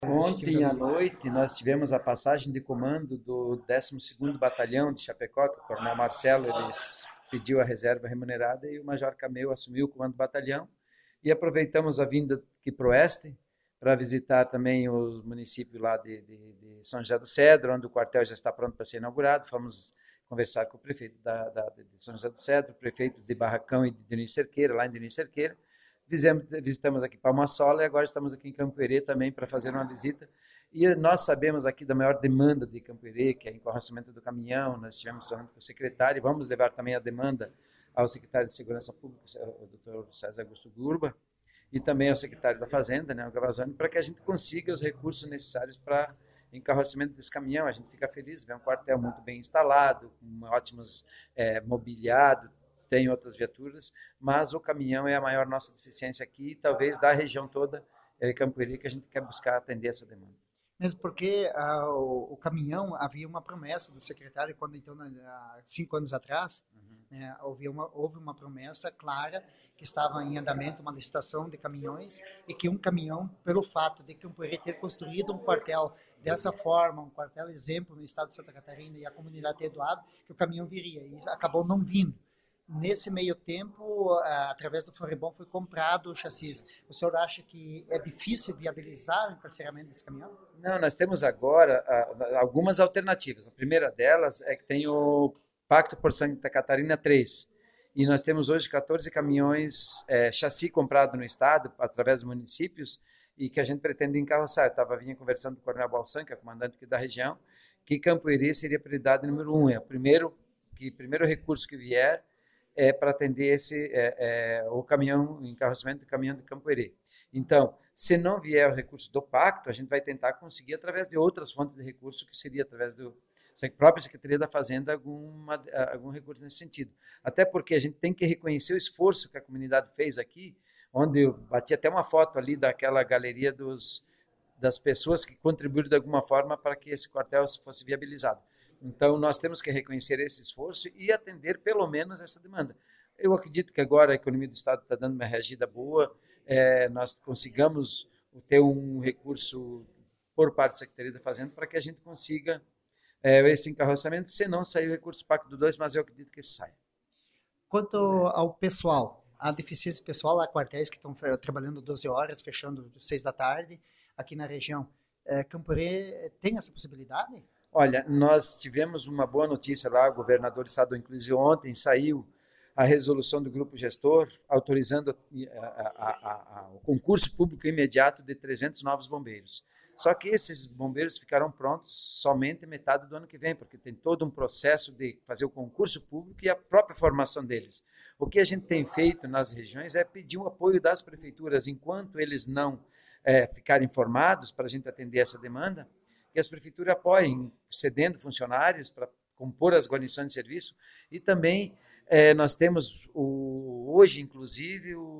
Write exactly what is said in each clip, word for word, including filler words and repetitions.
Ontem à noite nós tivemos a passagem de comando do décimo segundo Batalhão de Chapecó, que o Coronel Marcelo eles pediu a reserva remunerada e o Major Cameu assumiu o comando do batalhão. E aproveitamos a vinda aqui para o oeste para visitar também o município lá de, de, de São José do Cedro, onde o quartel já está pronto para ser inaugurado. Fomos conversar com o prefeito da, da, de São José do Cedro, o prefeito de Barracão e de Diniz Cerqueira, lá em Diniz Cerqueira. Visitamos aqui Palma-Sola e agora estamos aqui em Campo-Herê também para fazer uma visita. E nós sabemos aqui da maior demanda de Campo-Herê, que é encarroçamento do caminhão. Nós estivemos falando com o secretário e vamos levar também a demanda ao secretário de Segurança Pública, o doutor César Augusto Gurba, e também ao secretário da Fazenda, né, o Gavazzoni, para que a gente consiga os recursos necessários para encarroçamento desse caminhão. A gente fica feliz, vê um quartel muito bem instalado, com ótimos é, mobiliado, tem outras viaturas, mas o caminhão é a maior nossa deficiência aqui, talvez da região toda, é, Campo-Herê, que a gente quer buscar atender essa demanda. Mesmo porque ah, o, o caminhão, havia uma promessa do secretário, quando então, há cinco anos atrás, uhum. né, houve, uma, houve uma promessa clara que estava em andamento uma licitação de caminhões e que um caminhão, pelo fato de Campo-Herê ter construído um quartel dessa forma, um quartel exemplo no estado de Santa Catarina e a comunidade ter doado, que o caminhão viria, e acabou não vindo. Nesse meio tempo, através do Forebom, foi comprado o chassis. O senhor acha que é difícil viabilizar o encarceramento desse caminhão? Não, nós temos agora algumas alternativas. A primeira delas é que tem o Pacto por Santa Catarina três. E nós temos hoje quatorze caminhões, é, chassi comprado no estado, através dos municípios, e que a gente pretende encarroçar. Eu estava vinha conversando com o Coronel Balsan, que é comandante aqui da região, que Campo-Herê seria a prioridade número um. É o primeiro, que, primeiro recurso que vier, é, para atender esse, é, é, o caminhão, o encarroçamento do caminhão de Campo-Herê. Então, se não vier o recurso do pacto, a gente vai tentar conseguir através de outras fontes de recurso, que seria através da própria Secretaria da Fazenda, alguma, algum recurso nesse sentido. Até porque a gente tem que reconhecer o esforço que a comunidade fez aqui, onde eu bati até uma foto ali daquela galeria dos, das pessoas que contribuíram de alguma forma para que esse quartel fosse viabilizado. Então, nós temos que reconhecer esse esforço e atender, pelo menos, essa demanda. Eu acredito que agora a economia do Estado está dando uma reagida boa, é, nós consigamos ter um recurso por parte da Secretaria da Fazenda para que a gente consiga é, esse encarroçamento, se não sair o recurso do Pacto dois, mas eu acredito que saia. Quanto ao pessoal, a deficiência pessoal, há quartéis que estão trabalhando doze horas, fechando seis da tarde, aqui na região. É, Campo-Herê tem essa possibilidade? Olha, nós tivemos uma boa notícia lá, o governador do estado, inclusive ontem, saiu a resolução do grupo gestor autorizando a, a, a, a, o concurso público imediato de trezentos novos bombeiros. Só que esses bombeiros ficarão prontos somente metade do ano que vem, porque tem todo um processo de fazer o concurso público e a própria formação deles. O que a gente tem feito nas regiões é pedir o apoio das prefeituras, enquanto eles não é, ficarem formados para a gente atender essa demanda, que as prefeituras apoiem, cedendo funcionários para compor as guarnições de serviço. E também é, nós temos o, hoje, inclusive, o,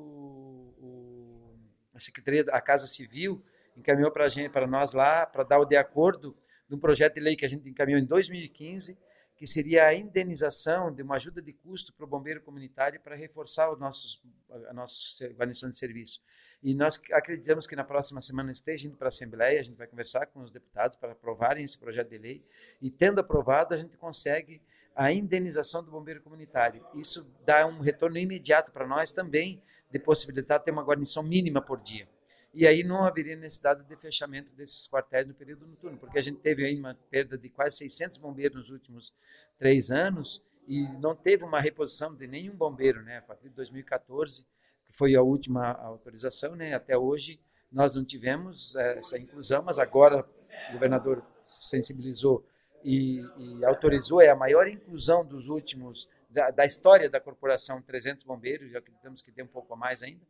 o, a Secretaria da Casa Civil encaminhou para para nós lá, para dar o de acordo de um projeto de lei que a gente encaminhou em dois mil e quinze, que seria a indenização de uma ajuda de custo para o bombeiro comunitário para reforçar os nossos, a nossa guarnição de serviço. E nós acreditamos que na próxima semana esteja indo para a Assembleia, a gente vai conversar com os deputados para aprovarem esse projeto de lei, e tendo aprovado, a gente consegue a indenização do bombeiro comunitário. Isso dá um retorno imediato para nós também, de possibilitar de ter uma guarnição mínima por dia. E aí não haveria necessidade de fechamento desses quartéis no período noturno, porque a gente teve aí uma perda de quase seiscentos bombeiros nos últimos três anos e não teve uma reposição de nenhum bombeiro, né? A partir de dois mil e quatorze, que foi a última autorização, né? Até hoje nós não tivemos essa inclusão, mas agora o governador se sensibilizou e, e autorizou, é a maior inclusão dos últimos, da, da história da corporação, trezentos bombeiros, e acreditamos que tem um pouco a mais ainda.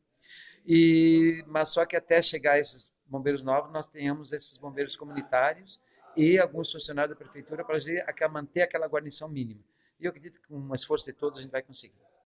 E, mas só que até chegar a esses bombeiros novos, nós tenhamos esses bombeiros comunitários e alguns funcionários da prefeitura para manter aquela guarnição mínima. E eu acredito que com um esforço de todos a gente vai conseguir.